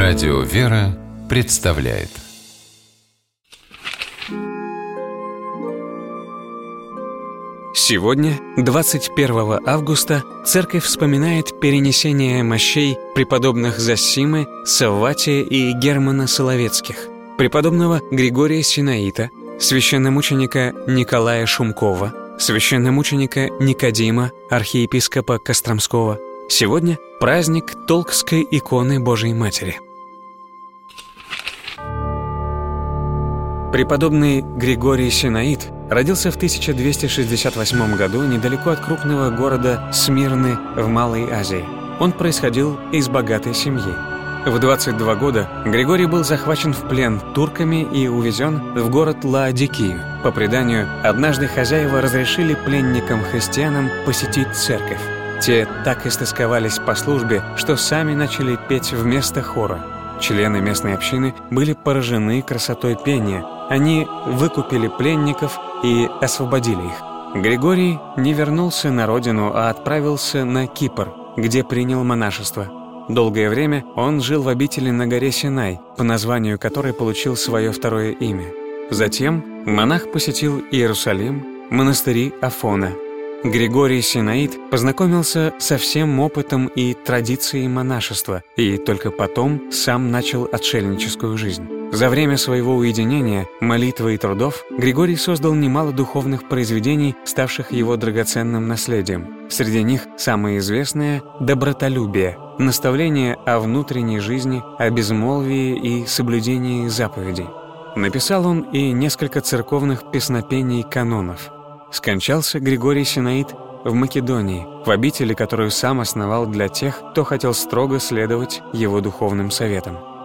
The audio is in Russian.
Радио «Вера» представляет. Сегодня, 21 августа, Церковь вспоминает перенесение мощей преподобных Зосимы, Савватия и Германа Соловецких, преподобного Григория Синаита, священномученика Николая Шумкова, священномученика Никодима, архиепископа Костромского. Сегодня праздник Толкской иконы Божией Матери. Преподобный Григорий Синаит родился в 1268 году недалеко от крупного города Смирны в Малой Азии. Он происходил из богатой семьи. В 22 года Григорий был захвачен в плен турками и увезен в город Лаодикию. По преданию, однажды хозяева разрешили пленникам-христианам посетить церковь. Те так истосковались по службе, что сами начали петь вместо хора. Члены местной общины были поражены красотой пения. Они выкупили пленников и освободили их. Григорий не вернулся на родину, а отправился на Кипр, где принял монашество. Долгое время он жил в обители на горе Синай, по названию которой получил свое второе имя. Затем монах посетил Иерусалим, монастыри Афона. Григорий Синаит познакомился со всем опытом и традицией монашества и только потом сам начал отшельническую жизнь. За время своего уединения, молитвы и трудов Григорий создал немало духовных произведений, ставших его драгоценным наследием. Среди них самое известное – «Добротолюбие», наставление о внутренней жизни, о безмолвии и соблюдении заповедей. Написал он и несколько церковных песнопений канонов. Скончался Григорий Синаит в Македонии, в обители, которую сам основал для тех, кто хотел строго следовать его духовным советам.